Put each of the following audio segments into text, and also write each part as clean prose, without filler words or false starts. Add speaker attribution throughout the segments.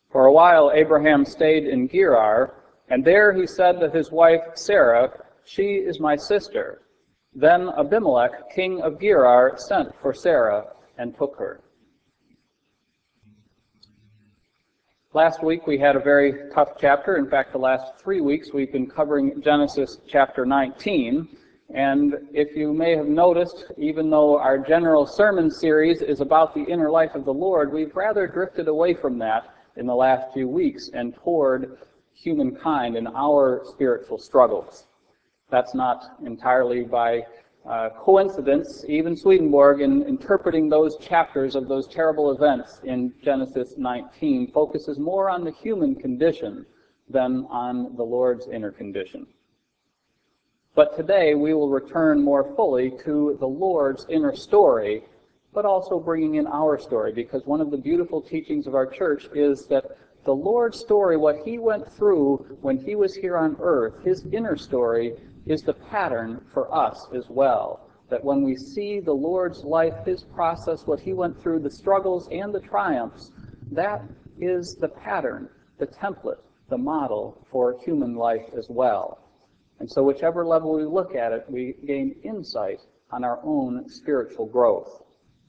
Speaker 1: For a while Abraham stayed in Gerar, and there he said to his wife Sarah, "She is my sister." Then Abimelech, king of Gerar, sent for Sarah and took her. Last week we had a very tough chapter. In fact, the last 3 weeks we've been covering Genesis chapter 19. And if you may have noticed, even though our general sermon series is about the inner life of the Lord, we've rather drifted away from that in the last few weeks and toward humankind and our spiritual struggles. That's not entirely by coincidence. Even Swedenborg, in interpreting those chapters of those terrible events in Genesis 19, focuses more on the human condition than on the Lord's inner condition. But today we will return more fully to the Lord's inner story, but also bringing in our story, because one of the beautiful teachings of our church is that the Lord's story, what he went through when he was here on earth, his inner story, is the pattern for us as well. That when we see the Lord's life, his process, what he went through, the struggles and the triumphs, that is the pattern, the template, the model for human life as well. And so whichever level we look at it, we gain insight on our own spiritual growth.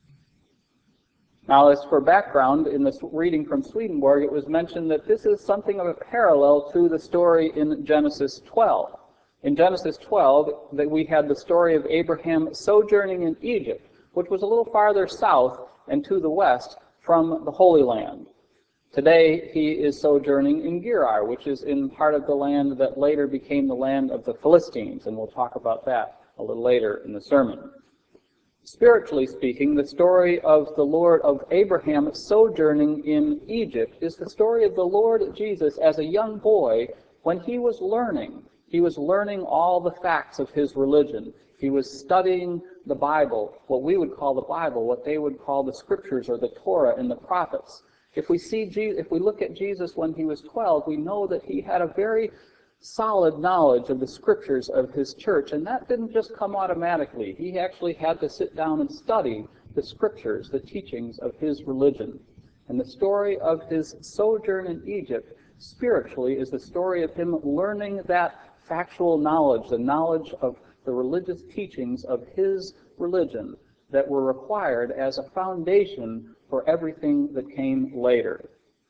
Speaker 1: Now, as for background, in this reading from Swedenborg, it was mentioned that this is something of a parallel to the story in Genesis 12. In Genesis 12, that we had the story of Abraham sojourning in Egypt, which was a little farther south and to the west from the Holy Land. Today, he is sojourning in Gerar, which is in part of the land that later became the land of the Philistines, and we'll talk about that a little later in the sermon. Spiritually speaking, the story of the Lord of Abraham sojourning in Egypt is the story of the Lord Jesus as a young boy when he was learning. He was learning all the facts of his religion. He was studying the Bible, what we would call the Bible, what they would call the Scriptures or the Torah and the prophets. If we look at Jesus when he was 12, we know that he had a very solid knowledge of the Scriptures of his church, and that didn't just come automatically. He actually had to sit down and study the Scriptures, the teachings of his religion. And the story of his sojourn in Egypt, spiritually, is the story of him learning that factual knowledge, the knowledge of the religious teachings of his religion that were required as a foundation for everything that came later.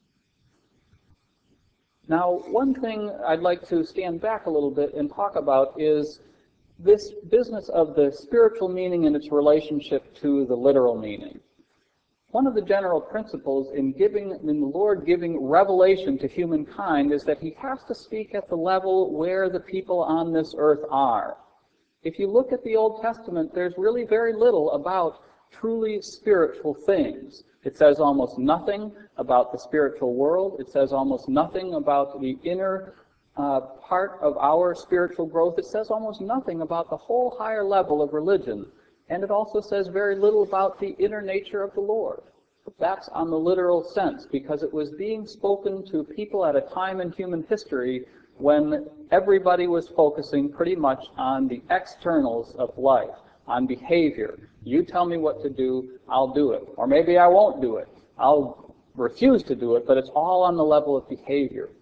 Speaker 1: Now, one thing I'd like to stand back a little bit and talk about is this business of the spiritual meaning and its relationship to the literal meaning. One of the general principles in the Lord giving revelation to humankind is that he has to speak at the level where the people on this earth are. If you look at the Old Testament, there's really very little about truly spiritual things. It says almost nothing about the spiritual world. It says almost nothing about the inner part of our spiritual growth. It says almost nothing about the whole higher level of religion. And it also says very little about the inner nature of the Lord. That's on the literal sense, because it was being spoken to people at a time in human history when everybody was focusing pretty much on the externals of life, on behavior. You tell me what to do, I'll do it. Or maybe I won't do it. I'll refuse to do it, but it's all on the level of behavior.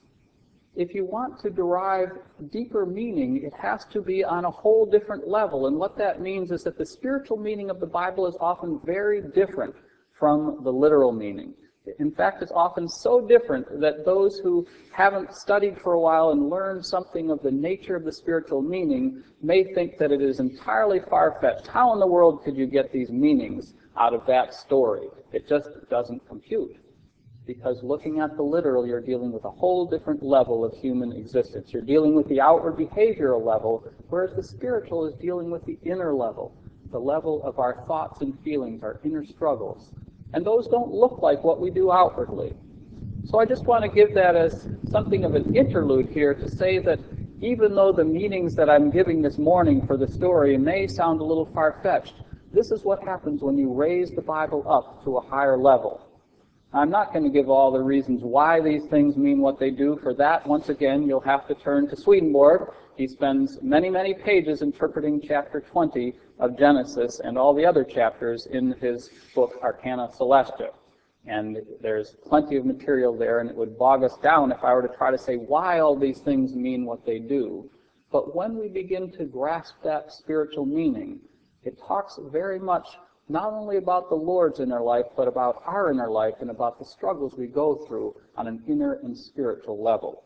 Speaker 1: If you want to derive deeper meaning, it has to be on a whole different level. And what that means is that the spiritual meaning of the Bible is often very different from the literal meaning. In fact, it's often so different that those who haven't studied for a while and learned something of the nature of the spiritual meaning may think that it is entirely far-fetched. How in the world could you get these meanings out of that story? It just doesn't compute. Because looking at the literal, you're dealing with a whole different level of human existence. You're dealing with the outward behavioral level, whereas the spiritual is dealing with the inner level, the level of our thoughts and feelings, our inner struggles. And those don't look like what we do outwardly. So I just want to give that as something of an interlude here to say that even though the meanings that I'm giving this morning for the story may sound a little far-fetched, this is what happens when you raise the Bible up to a higher level. I'm not going to give all the reasons why these things mean what they do. For that, once again, you'll have to turn to Swedenborg. He spends many, many pages interpreting chapter 20 of Genesis and all the other chapters in his book, Arcana Celestia. And there's plenty of material there, and it would bog us down if I were to try to say why all these things mean what they do. But when we begin to grasp that spiritual meaning, it talks very much not only about the Lord's inner life, but about our inner life and about the struggles we go through on an inner and spiritual level.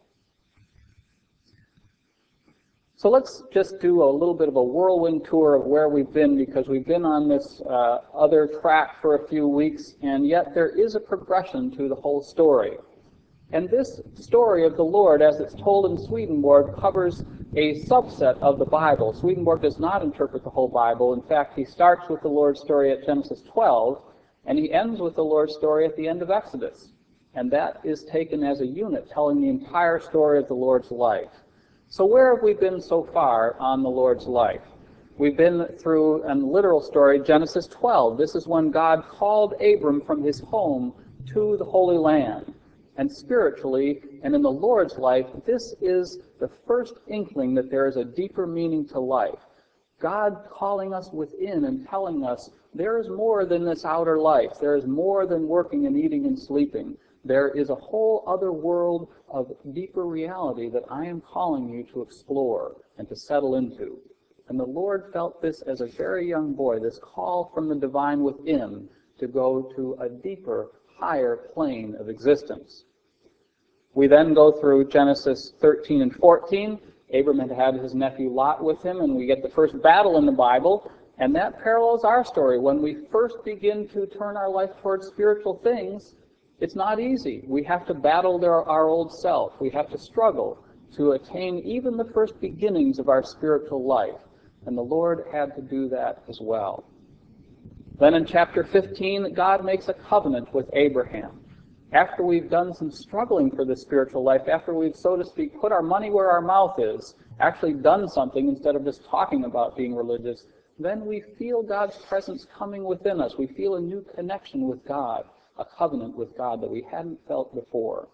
Speaker 1: So let's just do a little bit of a whirlwind tour of where we've been, because we've been on this other track for a few weeks, and yet there is a progression to the whole story. And this story of the Lord, as it's told in Swedenborg, covers a subset of the Bible. Swedenborg does not interpret the whole Bible. In fact, he starts with the Lord's story at Genesis 12, and he ends with the Lord's story at the end of Exodus. And that is taken as a unit, telling the entire story of the Lord's life. So where have we been so far on the Lord's life? We've been through a literal story, Genesis 12. This is when God called Abram from his home to the Holy Land. And spiritually, and in the Lord's life, this is the first inkling that there is a deeper meaning to life. God calling us within and telling us there is more than this outer life. There is more than working and eating and sleeping. There is a whole other world of deeper reality that I am calling you to explore and to settle into. And the Lord felt this as a very young boy, this call from the divine within to go to a deeper, higher plane of existence. We then go through Genesis 13 and 14. Abram had had his nephew Lot with him, and we get the first battle in the Bible, and that parallels our story. When we first begin to turn our life towards spiritual things, it's not easy. We have to battle our old self. We have to struggle to attain even the first beginnings of our spiritual life, and the Lord had to do that as well. Then in chapter 15, God makes a covenant with Abraham. After we've done some struggling for this spiritual life, after we've, so to speak, put our money where our mouth is, actually done something instead of just talking about being religious, then we feel God's presence coming within us. We feel a new connection with God, a covenant with God that we hadn't felt before.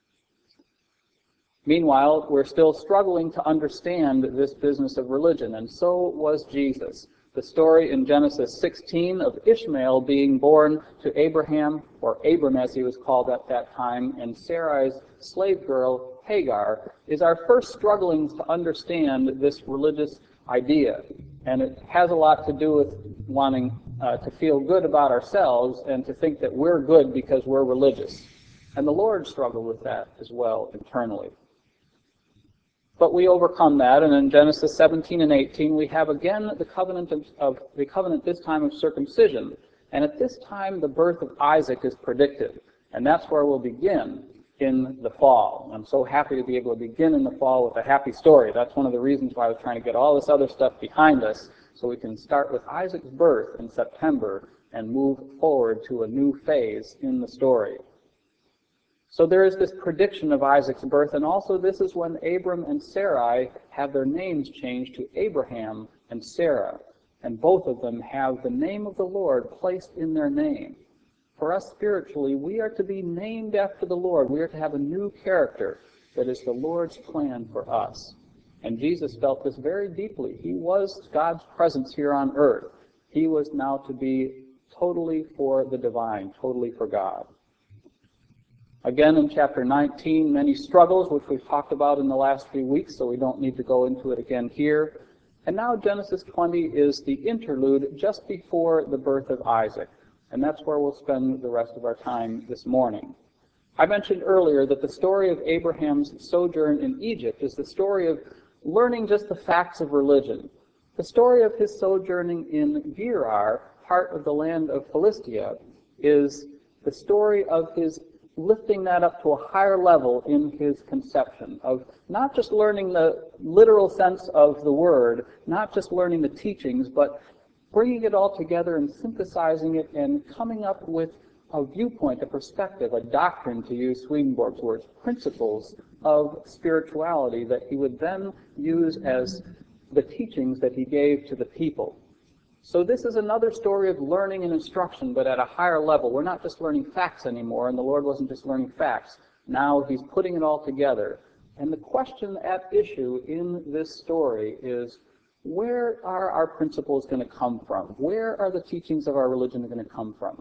Speaker 1: Meanwhile, we're still struggling to understand this business of religion, and so was Jesus. The story in Genesis 16 of Ishmael being born to Abraham, or Abram as he was called at that time, and Sarai's slave girl, Hagar, is our first struggling to understand this religious idea. And it has a lot to do with wanting to feel good about ourselves and to think that we're good because we're religious. And the Lord struggled with that as well internally. But we overcome that, and in Genesis 17 and 18, we have again the covenant this time of circumcision. And at this time, the birth of Isaac is predicted. And that's where we'll begin in the fall. I'm so happy to be able to begin in the fall with a happy story. That's one of the reasons why I was trying to get all this other stuff behind us, so we can start with Isaac's birth in September and move forward to a new phase in the story. So there is this prediction of Isaac's birth, and also this is when Abram and Sarai have their names changed to Abraham and Sarah, and both of them have the name of the Lord placed in their name. For us spiritually, we are to be named after the Lord. We are to have a new character that is the Lord's plan for us. And Jesus felt this very deeply. He was God's presence here on earth. He was now to be totally for the divine, totally for God. Again, in chapter 19, many struggles, which we've talked about in the last few weeks, so we don't need to go into it again here. And now Genesis 20 is the interlude just before the birth of Isaac. And that's where we'll spend the rest of our time this morning. I mentioned earlier that the story of Abraham's sojourn in Egypt is the story of learning just the facts of religion. The story of his sojourning in Gerar, part of the land of Philistia, is the story of his lifting that up to a higher level in his conception, of not just learning the literal sense of the word, not just learning the teachings, but bringing it all together and synthesizing it and coming up with a viewpoint, a perspective, a doctrine, to use Swedenborg's words, principles of spirituality that he would then use as the teachings that he gave to the people. So this is another story of learning and instruction, but at a higher level. We're not just learning facts anymore, and the Lord wasn't just learning facts. Now he's putting it all together. And the question at issue in this story is, where are our principles going to come from? Where are the teachings of our religion going to come from?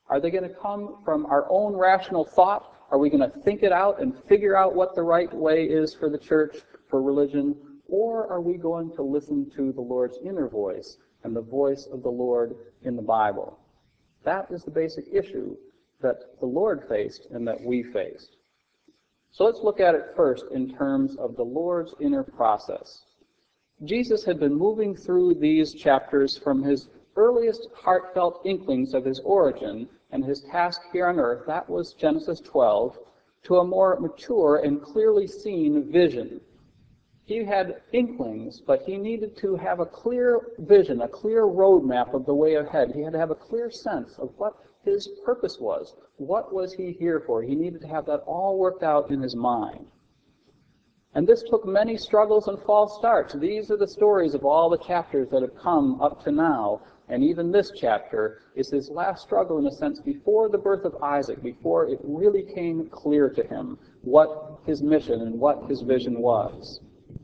Speaker 1: Are they going to come from our own rational thought? Are we going to think it out and figure out what the right way is for the church, for religion? Or are we going to listen to the Lord's inner voice and the voice of the Lord in the Bible? That is the basic issue that the Lord faced and that we faced. So let's look at it first in terms of the Lord's inner process. Jesus had been moving through these chapters from his earliest heartfelt inklings of his origin and his task here on earth, that was Genesis 12, to a more mature and clearly seen vision. He had inklings, but he needed to have a clear vision, a clear roadmap of the way ahead. He had to have a clear sense of what his purpose was. What was he here for? He needed to have that all worked out in his mind. And this took many struggles and false starts. These are the stories of all the chapters that have come up to now. And even this chapter is his last struggle, in a sense, before the birth of Isaac, before it really came clear to him what his mission and what his vision was.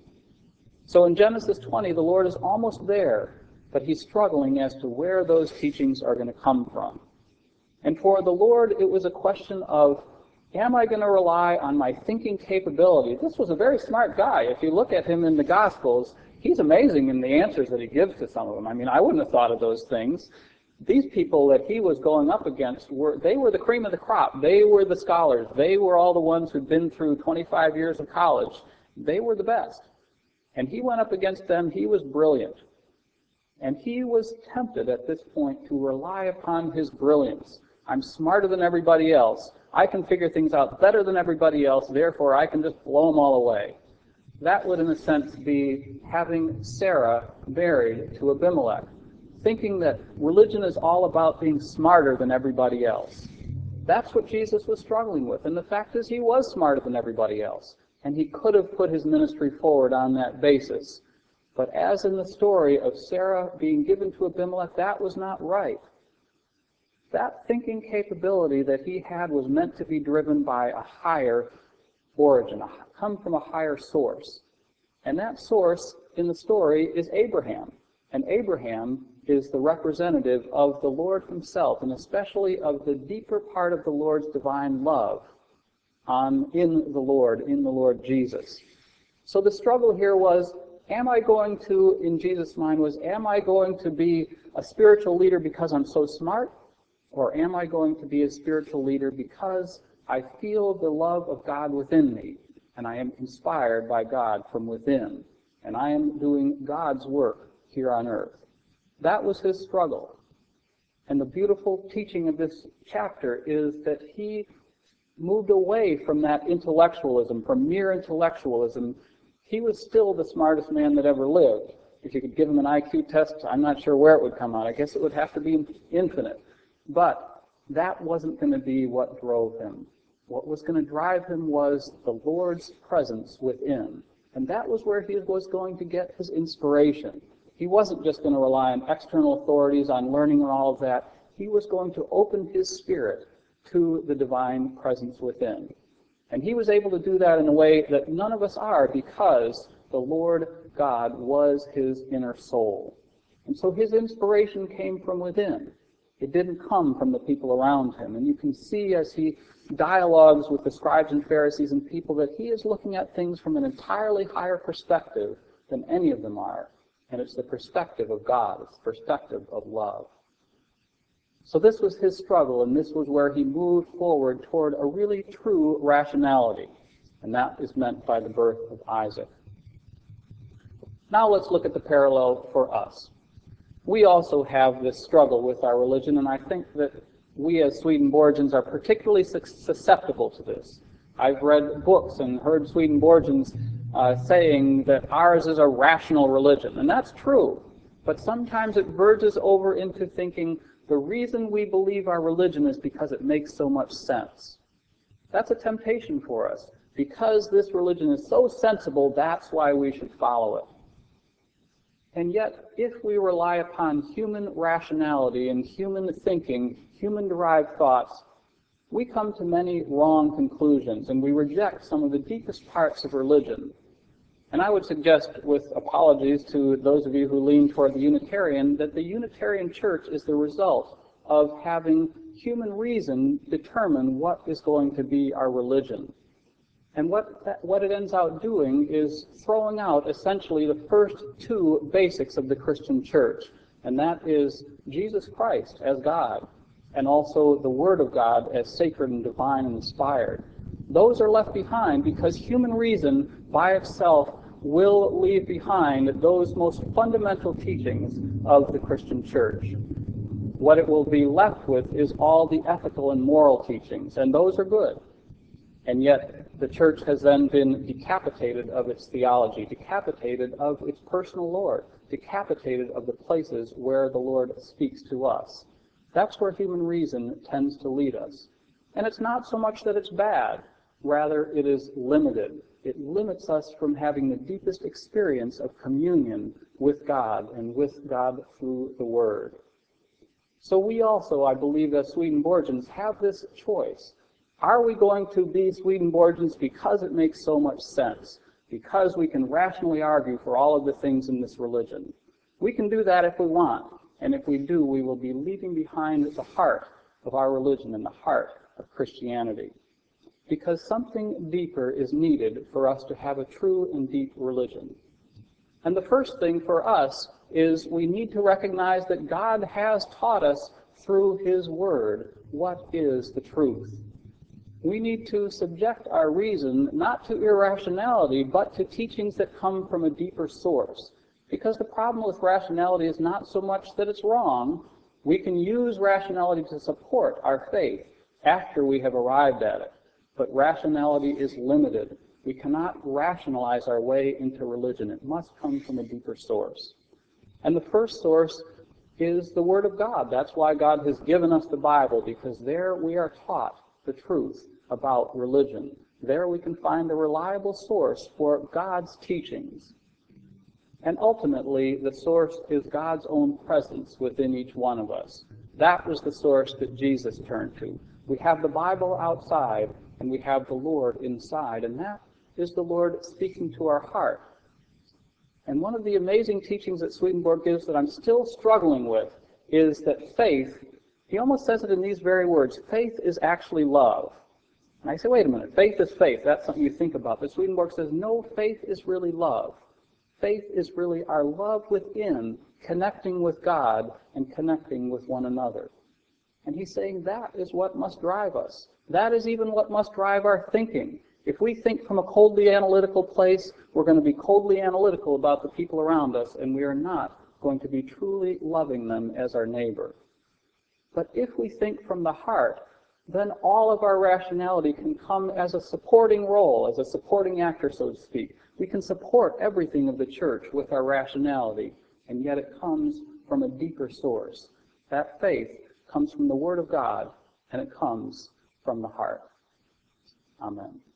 Speaker 1: So in Genesis 20, the Lord is almost there, but he's struggling as to where those teachings are going to come from. And for the Lord, it was a question of, am I going to rely on my thinking capability? This was a very smart guy. If you look at him in the Gospels, he's amazing in the answers that he gives to some of them. I mean, I wouldn't have thought of those things. These people that he was going up against, they were the cream of the crop. They were the scholars. They were all the ones who'd been through 25 years of college. They were the best. And he went up against them. He was brilliant. And he was tempted at this point to rely upon his brilliance. I'm smarter than everybody else. I can figure things out better than everybody else, therefore I can just blow them all away. That would, in a sense, be having Sarah married to Abimelech, thinking that religion is all about being smarter than everybody else. That's what Jesus was struggling with, and the fact is he was smarter than everybody else, and he could have put his ministry forward on that basis. But as in the story of Sarah being given to Abimelech, that was not right. That thinking capability that he had was meant to be driven by a higher origin, come from a higher source. And that source in the story is Abraham. And Abraham is the representative of the Lord himself, and especially of the deeper part of the Lord's divine love in the Lord Jesus. So the struggle here was, am I going to be a spiritual leader because I'm so smart? Or am I going to be a spiritual leader because I feel the love of God within me, and I am inspired by God from within, and I am doing God's work here on earth? That was his struggle. And the beautiful teaching of this chapter is that he moved away from that intellectualism, from mere intellectualism. He was still the smartest man that ever lived. If you could give him an IQ test, I'm not sure where it would come out. I guess it would have to be infinite. But that wasn't going to be what drove him. What was going to drive him was the Lord's presence within. And that was where he was going to get his inspiration. He wasn't just going to rely on external authorities, on learning and all of that. He was going to open his spirit to the divine presence within. And he was able to do that in a way that none of us are, because the Lord God was his inner soul. And so his inspiration came from within. It didn't come from the people around him. And you can see as he dialogues with the scribes and Pharisees and people that he is looking at things from an entirely higher perspective than any of them are. And it's the perspective of God. It's the perspective of love. So this was his struggle, and this was where he moved forward toward a really true rationality. And that is meant by the birth of Isaac. Now let's look at the parallel for us. We also have this struggle with our religion, and I think that we as Swedenborgians are particularly susceptible to this. I've read books and heard Swedenborgians saying that ours is a rational religion, and that's true. But sometimes it verges over into thinking the reason we believe our religion is because it makes so much sense. That's a temptation for us. Because this religion is so sensible, that's why we should follow it. And yet, if we rely upon human rationality and human thinking, human-derived thoughts, we come to many wrong conclusions, and we reject some of the deepest parts of religion. And I would suggest, with apologies to those of you who lean toward the Unitarian, that the Unitarian Church is the result of having human reason determine what is going to be our religion. And what it ends out doing is throwing out essentially the first two basics of the Christian church, and that is Jesus Christ as God, and also the Word of God as sacred and divine and inspired. Those are left behind because human reason by itself will leave behind those most fundamental teachings of the Christian church. What it will be left with is all the ethical and moral teachings, and those are good. And yet the church has then been decapitated of its theology, decapitated of its personal Lord, decapitated of the places where the Lord speaks to us. That's where human reason tends to lead us. And it's not so much that it's bad, rather it is limited. It limits us from having the deepest experience of communion with God and with God through the Word. So we also, I believe, as Swedenborgians, have this choice. Are we going to be Swedenborgians because it makes so much sense, because we can rationally argue for all of the things in this religion? We can do that if we want, and if we do, we will be leaving behind the heart of our religion and the heart of Christianity. Because something deeper is needed for us to have a true and deep religion. And the first thing for us is we need to recognize that God has taught us through His Word what is the truth. We need to subject our reason not to irrationality, but to teachings that come from a deeper source. Because the problem with rationality is not so much that it's wrong. We can use rationality to support our faith after we have arrived at it. But rationality is limited. We cannot rationalize our way into religion. It must come from a deeper source. And the first source is the Word of God. That's why God has given us the Bible, because there we are taught the truth about religion. There we can find a reliable source for God's teachings. And ultimately, the source is God's own presence within each one of us. That was the source that Jesus turned to. We have the Bible outside, and we have the Lord inside, and that is the Lord speaking to our heart. And one of the amazing teachings that Swedenborg gives that I'm still struggling with is that faith, he almost says it in these very words, faith is actually love. And I say, wait a minute, faith is faith. That's something you think about. But Swedenborg says, no, faith is really love. Faith is really our love within, connecting with God and connecting with one another. And he's saying that is what must drive us. That is even what must drive our thinking. If we think from a coldly analytical place, we're going to be coldly analytical about the people around us, and we are not going to be truly loving them as our neighbor. But if we think from the heart, then all of our rationality can come as a supporting role, as a supporting actor, so to speak. We can support everything of the church with our rationality, and yet it comes from a deeper source. That faith comes from the Word of God, and it comes from the heart. Amen.